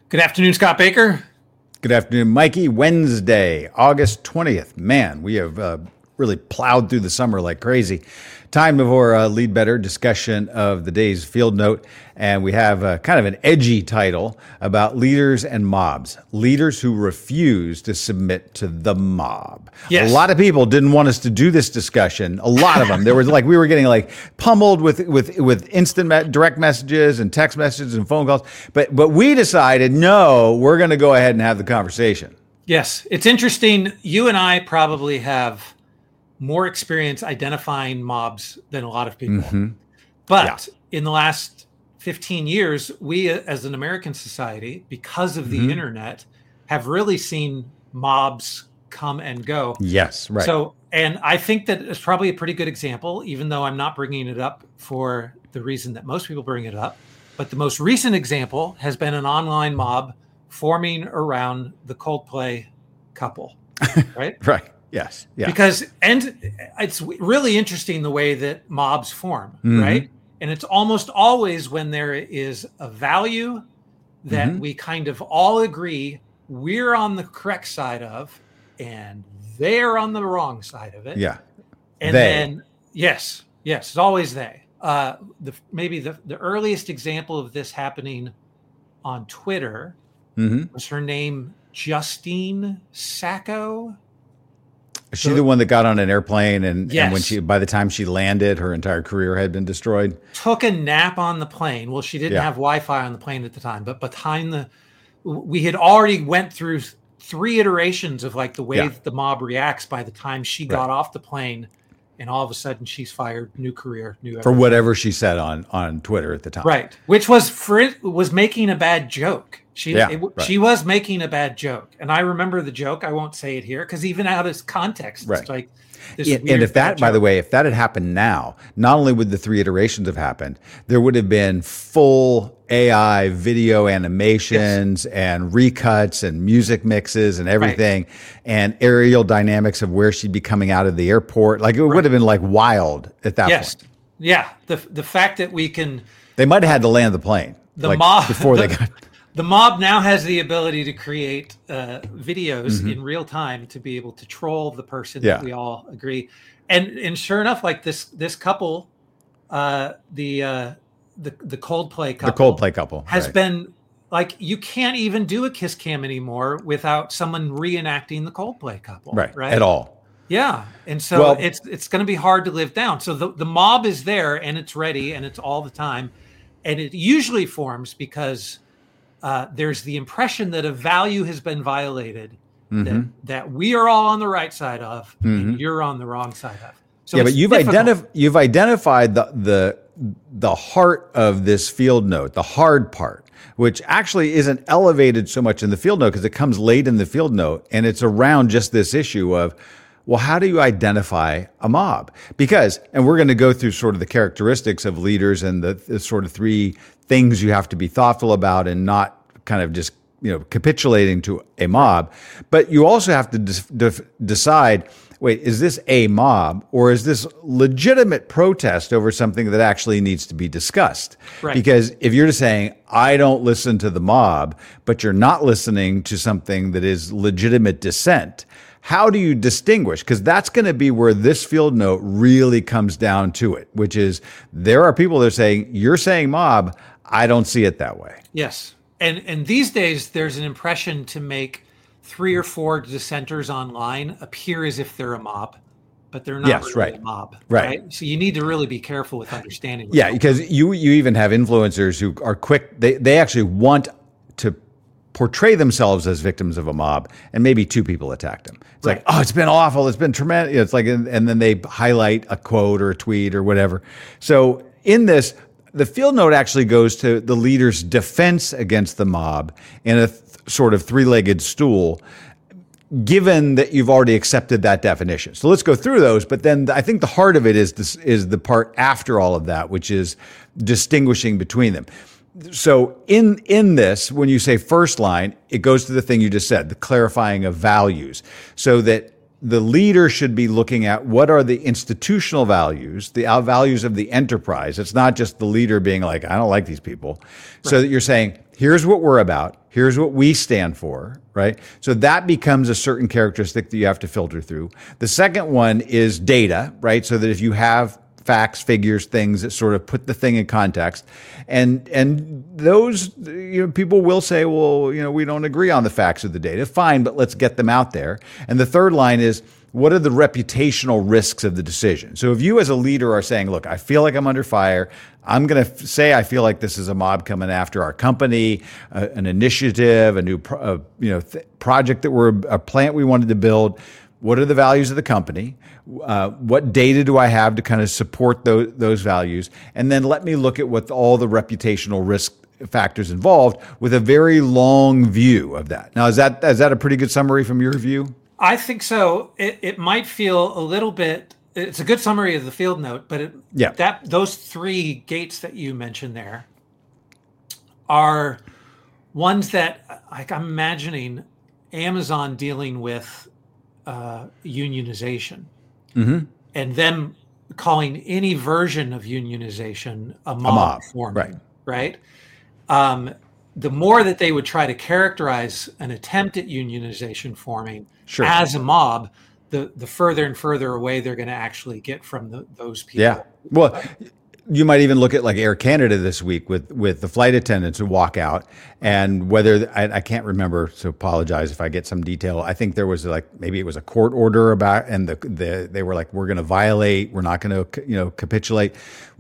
Good afternoon, Scott Baker. Good afternoon, Mikey. Wednesday, August 20th. Man, we have really plowed through the summer like crazy. Time for a Lead Better discussion of the day's field note. And we have kind of an edgy title about leaders and mobs. Leaders who refuse to submit to the mob. Yes. A lot of people didn't want us to do this discussion. A lot of them. There was we were getting pummeled with instant direct messages and text messages and phone calls. But we decided, no, we're going to go ahead and have the conversation. Yes. It's interesting. You and I probably have more experience identifying mobs than a lot of people. Mm-hmm. But in the last 15 years, we as an American society, because of the internet, have really seen mobs come and go. Yes, right. So, and I think that it's probably a pretty good example, even though I'm not bringing it up for the reason that most people bring it up. But the most recent example has been an online mob forming around the Coldplay couple, right? Right. Yes. Yeah. Because, and it's really interesting the way that mobs form, right? And it's almost always when there is a value that we kind of all agree we're on the correct side of, and they're on the wrong side of it. Yeah. And then, yes, it's always they. Maybe the earliest example of this happening on Twitter was her name, Justine Sacco. Is she the one that got on an airplane and Yes. and by the time she landed, her entire career had been destroyed? Took a nap on the plane. Well, she didn't Yeah. have Wi-Fi on the plane at the time, but we had already went through 3 iterations of the way that the mob reacts by the time she got off the plane, and all of a sudden she's fired, new career, new everything. For whatever she said on Twitter at the time. Right, which was making a bad joke. She was making a bad joke, and I remember the joke. I won't say it here because even out of context, it's like this and weird if that, bad by joke. the way, if that had happened now, not only would the 3 iterations have happened, there would have been full AI video animations and recuts and music mixes and everything, and aerial dynamics of where she'd be coming out of the airport. It would have been wild at that point. Yeah. The fact that we can, They might have had to land the plane. The mob before they got. The mob now has the ability to create videos in real time to be able to troll the person that we all agree. And sure enough, this couple, the Coldplay couple, has been you can't even do a kiss cam anymore without someone reenacting the Coldplay couple, right? At all. Yeah, and so it's going to be hard to live down. So the mob is there and it's ready and it's all the time, and it usually forms because there's the impression that a value has been violated that we are all on the right side of and you're on the wrong side of. So but you've identified the heart of this field note, the hard part, which actually isn't elevated so much in the field note because it comes late in the field note, and it's around just this issue of, well, how do you identify a mob? Because, and we're going to go through sort of the characteristics of leaders and the sort of 3 things you have to be thoughtful about and not kind of just, capitulating to a mob. But you also have to decide, wait, is this a mob or is this legitimate protest over something that actually needs to be discussed? Right. Because if you're just saying, I don't listen to the mob, but you're not listening to something that is legitimate dissent, how do you distinguish? Because that's going to be where this field note really comes down to it, which is there are people that are saying, you're saying mob, I don't see it that way. Yes. And these days, there's an impression to make 3 or 4 dissenters online appear as if they're a mob, but they're not really a mob. Right. So you need to really be careful with understanding. Because you even have influencers who are quick. They actually want to portray themselves as victims of a mob, and maybe 2 people attacked them. It's it's been awful. It's been tremendous. It's and then they highlight a quote or a tweet or whatever. So in this, the field note actually goes to the leader's defense against the mob in a sort of 3-legged stool, given that you've already accepted that definition. So let's go through those. But then I think the heart of it is the part after all of that, which is distinguishing between them. So in this, when you say first line, it goes to the thing you just said, the clarifying of values, so that the leader should be looking at what are the institutional values, the values of the enterprise. It's not just the leader being like, I don't like these people. Right. So that you're saying, here's what we're about. Here's what we stand for, right? So that becomes a certain characteristic that you have to filter through. The second one is data, right? So that if you have facts, figures, things that sort of put the thing in context, and those, people will say, well, we don't agree on the facts of the data. Fine, but let's get them out there. And the third line is, what are the reputational risks of the decision? So if you as a leader are saying, look, I feel like I'm under fire, I'm going to say I feel like this is a mob coming after our company, an initiative, a new project that a plant we wanted to build. What are the values of the company? What data do I have to kind of support those values? And then let me look at what all the reputational risk factors involved with a very long view of that. Now, is that a pretty good summary from your view? I think so. It might feel a little bit. It's a good summary of the field note, but those three gates that you mentioned there are ones that, like, I'm imagining Amazon dealing with unionization, and them calling any version of unionization a mob forming, right? The more that they would try to characterize an attempt at unionization forming as a mob, the further and further away they're going to actually get from those people. Yeah. Well, you might even look at like Air Canada this week with the flight attendants who walk out, and whether I can't remember, so apologize if I get some detail. I think there was maybe it was a court order about, and they were like, we're going to violate, we're not going to capitulate.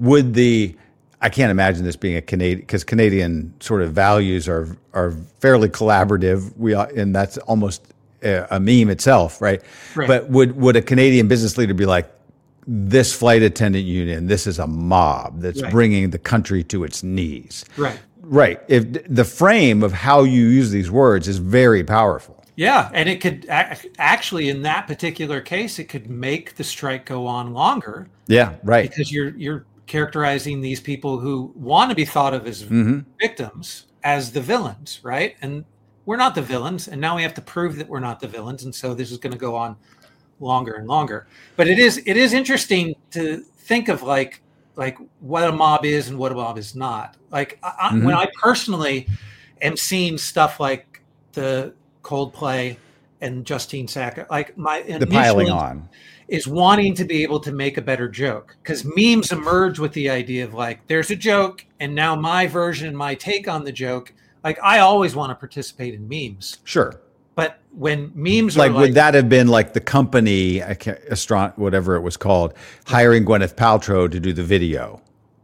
I can't imagine this being a Canadian, because Canadian sort of values are fairly collaborative. And that's almost a meme itself, right? But would a Canadian business leader be like, this flight attendant union, this is a mob that's bringing the country to its knees? Right. If the frame of how you use these words is very powerful. Yeah, and it could actually, in that particular case, it could make the strike go on longer. Yeah, right. Because you're characterizing these people who want to be thought of as victims as the villains, right? And we're not the villains, and now we have to prove that we're not the villains, and so this is going to go on longer and longer. But it is interesting to think of like what a mob is and what a mob is not. Like when I personally am seeing stuff like the Coldplay and Justine Sacco, like my the piling on is wanting to be able to make a better joke, because memes emerge with the idea of like, there's a joke and now my version, my take on the joke. Like, I always want to participate in memes. Sure. But when memes are would that have been like the company, whatever it was called, hiring Gwyneth Paltrow to do the video?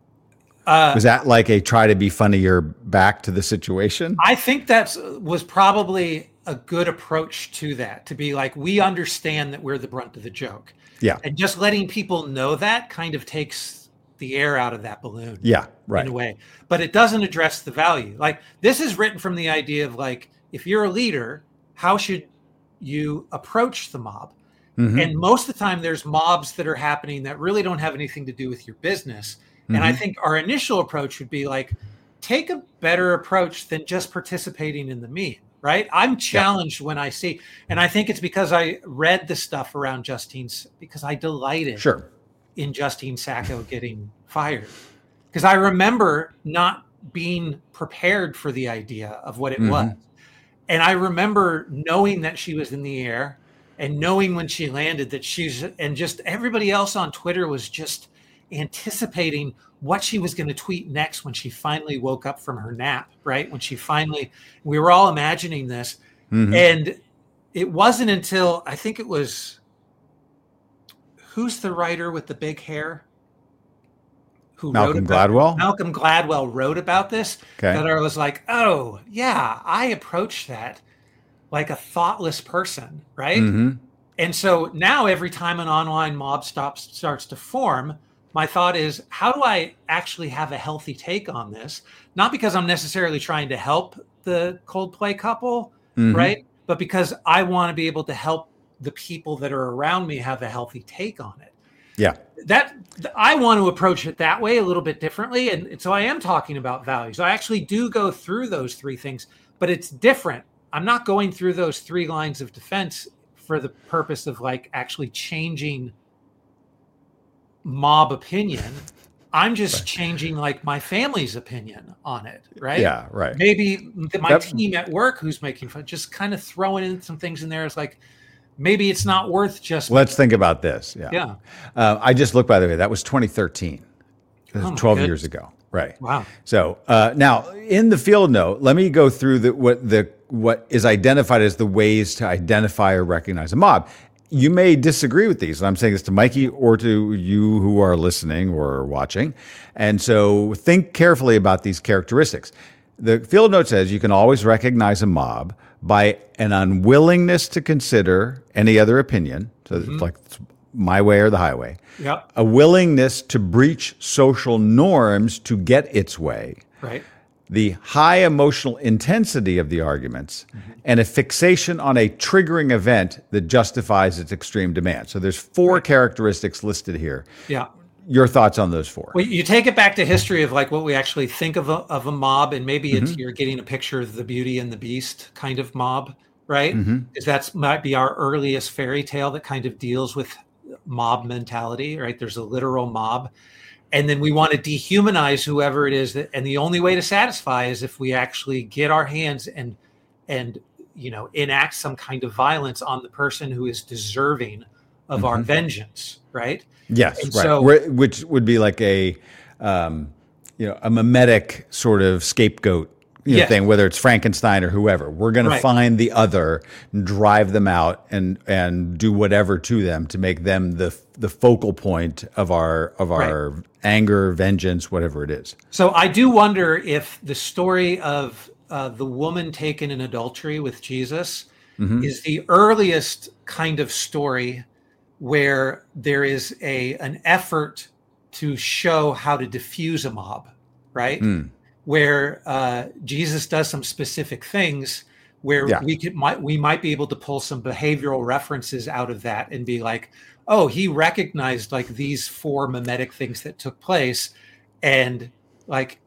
Was that like a try to be funnier back to the situation? I think that was probably a good approach to that, to be like, we understand that we're the brunt of the joke. Yeah. And just letting people know that kind of takes the air out of that balloon. Yeah, right. In a way. But it doesn't address the value. Like, this is written from the idea of like, if you're a leader, how should you approach the mob? And most of the time there's mobs that are happening that really don't have anything to do with your business. And I think our initial approach would be like, take a better approach than just participating in the meme, right? I'm challenged when I see, and I think it's because I read the stuff around Justine's, because I delighted in Justine Sacco getting fired. Because I remember not being prepared for the idea of what it was. And I remember knowing that she was in the air, and knowing when she landed that and just everybody else on Twitter was just anticipating what she was going to tweet next when she finally woke up from her nap, right? We were all imagining this. And it wasn't until, I think it was, who's the writer with the big hair? Malcolm Gladwell? Malcolm Gladwell wrote about this, that I was like, oh, yeah, I approached that like a thoughtless person, right? And so now every time an online mob starts to form, my thought is, how do I actually have a healthy take on this? Not because I'm necessarily trying to help the Coldplay couple, right? But because I want to be able to help the people that are around me have a healthy take on it. Yeah. I want to approach it that way, a little bit differently. And so I am talking about values. I actually do go through those three things, but it's different. I'm not going through those three lines of defense for the purpose of like actually changing mob opinion. I'm just changing like my family's opinion on it, right? Yeah, right. Maybe my team at work who's making fun, just kind of throwing in some things in there is like, maybe it's not worth just. Let's think about this. Yeah. I just looked, by the way, that was 2013. That was 12 years ago. Right. Wow. So now in the field note, let me go through what is identified as the ways to identify or recognize a mob. You may disagree with these. And I'm saying this to Mikey or to you who are listening or watching. And so think carefully about these characteristics. The field note says you can always recognize a mob by an unwillingness to consider any other opinion. So it's like it's my way or the highway. Yep. A willingness to breach social norms to get its way. Right. The high emotional intensity of the arguments, and a fixation on a triggering event that justifies its extreme demand. So there's 4 characteristics listed here. Yeah. Your thoughts on those 4? Well, you take it back to history of like what we actually think of a mob, and maybe it's you're getting a picture of the Beauty and the Beast kind of mob, right? Because that's might be our earliest fairy tale that kind of deals with mob mentality, right? There's a literal mob. And then we want to dehumanize whoever it is that, and the only way to satisfy is if we actually get our hands and enact some kind of violence on the person who is deserving of our vengeance, right? Yes, and right. So, which would be like a mimetic sort of scapegoat thing, whether it's Frankenstein or whoever. We're going to find the other, and drive them out, and do whatever to them to make them the focal point of our anger, vengeance, whatever it is. So I do wonder if the story of the woman taken in adultery with Jesus is the earliest kind of story where there is an effort to show how to diffuse a mob, right? Where Jesus does some specific things where we might be able to pull some behavioral references out of that and be like, oh, he recognized like these 4 mimetic things that took place, and like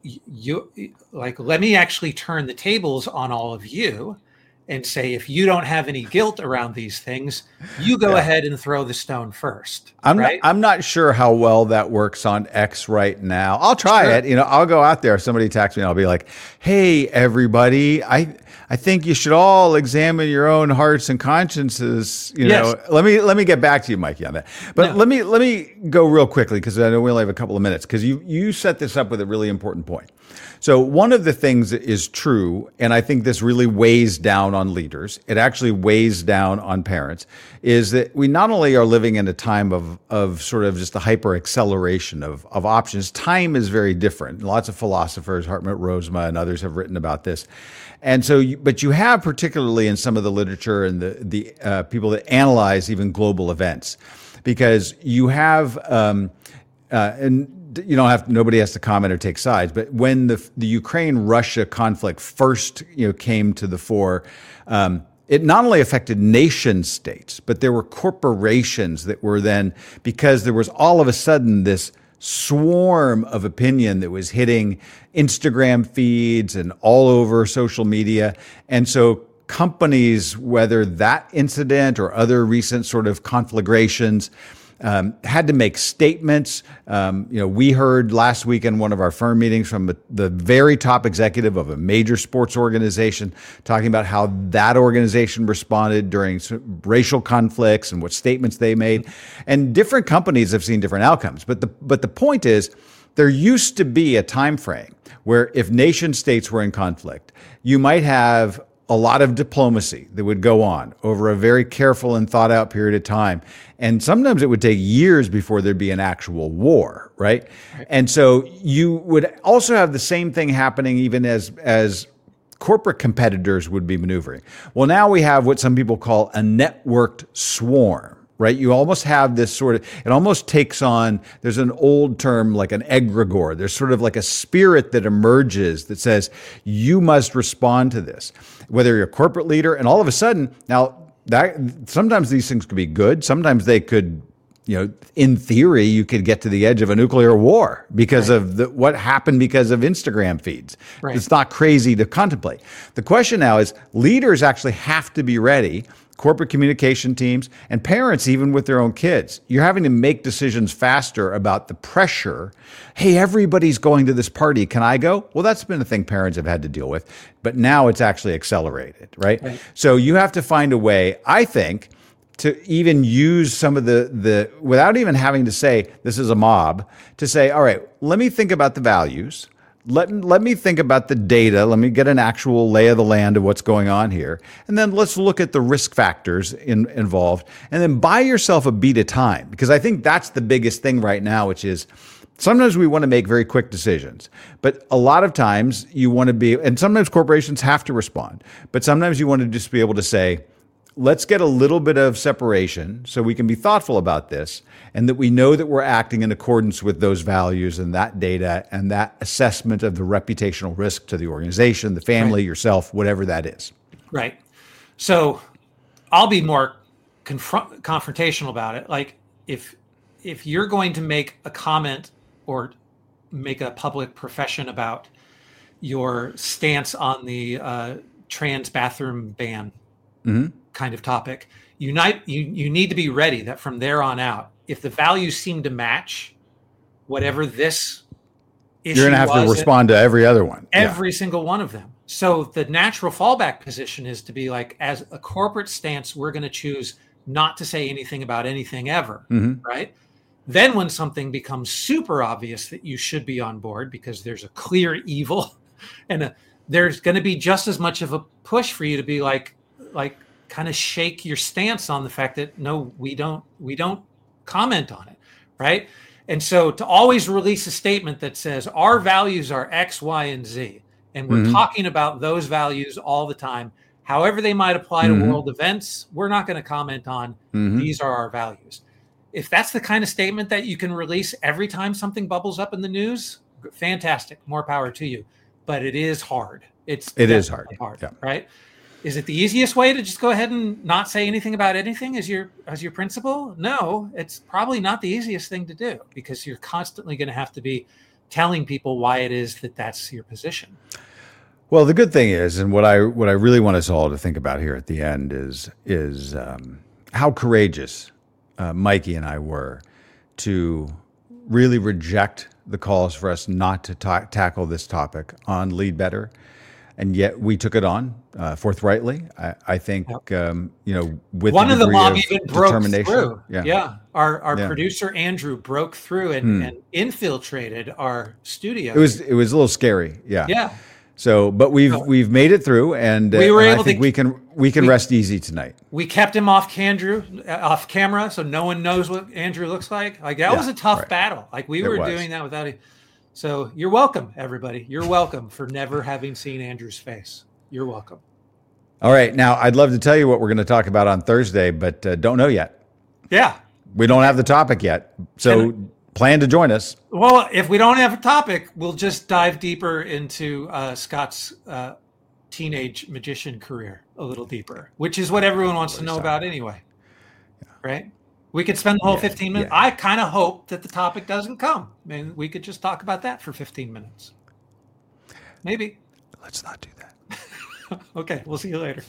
let me actually turn the tables on all of you and say, if you don't have any guilt around these things, you go ahead and throw the stone first. I'm not sure how well that works on X right now. I'll try it. I'll go out there. If somebody attacks me, I'll be like, hey, everybody, I think you should all examine your own hearts and consciences. Let me get back to you, Mikey, on that. But let me go real quickly, because I know we only have a couple of minutes, because you set this up with a really important point. So one of the things that is true, and I think this really weighs down on leaders, it actually weighs down on parents, is that we not only are living in a time of sort of just a hyper acceleration of options. Time is very different. Lots of philosophers, Hartmut Rosma and others, have written about this. And so, but you have, particularly in some of the literature and the people that analyze even global events, because you have, and you don't have, nobody has to comment or take sides, but when the Ukraine-Russia conflict first came to the fore, it not only affected nation states, but there were corporations that were then, because there was all of a sudden this swarm of opinion that was hitting Instagram feeds and all over social media. And so companies, whether that incident or other recent sort of conflagrations, had to make statements. We heard last week in one of our firm meetings from the very top executive of a major sports organization talking about how that organization responded during racial conflicts and what statements they made. And different companies have seen different outcomes. But the point is, there used to be a time frame where if nation states were in conflict, you might have a lot of diplomacy that would go on over a very careful and thought out period of time. And sometimes it would take years before there'd be an actual war, right? And so you would also have the same thing happening even as corporate competitors would be maneuvering. Well, now we have what some people call a networked swarm, right? You almost have this sort of, it almost takes on, there's an old term like an egregore. There's sort of like a spirit that emerges that says, you must respond to this, whether you're a corporate leader. And all of a sudden, now that sometimes these things could be good. Sometimes they could, in theory, you could get to the edge of a nuclear war because of what happened because of Instagram feeds. Right. It's not crazy to contemplate. The question now is, leaders actually have to be ready, corporate communication teams, and parents, even with their own kids. You're having to make decisions faster about the pressure. Hey, everybody's going to this party. Can I go? Well, that's been a thing parents have had to deal with, but now it's actually accelerated, right? So you have to find a way, I think, to even use some of the without even having to say this is a mob, to say, all right, let me think about the values. Let me think about the data. Let me get an actual lay of the land of what's going on here. And then let's look at the risk factors involved. And then buy yourself a beat of time. Because I think that's the biggest thing right now, which is sometimes we want to make very quick decisions. But a lot of times you want to be, and sometimes corporations have to respond. But sometimes you want to just be able to say, let's get a little bit of separation so we can be thoughtful about this and that we know that we're acting in accordance with those values and that data and that assessment of the reputational risk to the organization, the family, yourself, whatever that is. Right. So I'll be more confrontational about it. Like if you're going to make a comment or make a public profession about your stance on the trans bathroom ban, kind of topic, you need to be ready that from there on out, if the values seem to match whatever this issue, you're going to have to respond to every other one, every single one of them. So the natural fallback position is to be like, as a corporate stance, we're going to choose not to say anything about anything ever, right? Then when something becomes super obvious that you should be on board because there's a clear evil and there's going to be just as much of a push for you to be like kind of shake your stance on the fact that no, we don't comment on it, right? And so to always release a statement that says our values are X, Y, and Z, and we're talking about those values all the time, however they might apply to world events, we're not going to comment on these are our values. If that's the kind of statement that you can release every time something bubbles up in the news, fantastic, more power to you. But it is hard. It is hard, right? Is it the easiest way to just go ahead and not say anything about anything as your principle? No, it's probably not the easiest thing to do because you're constantly going to have to be telling people why it is that that's your position. Well, the good thing is, and what I really want us all to think about here at the end is how courageous Mikey and I were to really reject the calls for us not to tackle this topic on Lead Better. And yet we took it on forthrightly. I think, with one of the mob even broke through. Our producer, Andrew, broke through and infiltrated our studio. It was a little scary. Yeah. Yeah. So, but we've made it through, and we were able I think we can rest easy tonight. We kept him off camera, so no one knows what Andrew looks like. Like that was a tough battle. Like we were doing that without it. So you're welcome, everybody. You're welcome for never having seen Andrew's face. You're welcome. All right, now I'd love to tell you what we're going to talk about on Thursday, but don't know yet. Yeah, we don't have the topic yet, so. Plan to join us. Well, if we don't have a topic, we'll just dive deeper into Scott's teenage magician career a little deeper, which is what everyone wants to know about anyway. Yeah. Right? We could spend the whole 15 minutes. Yeah. I kind of hope that the topic doesn't come. I mean, we could just talk about that for 15 minutes. Maybe. Let's not do that. Okay, we'll see you later.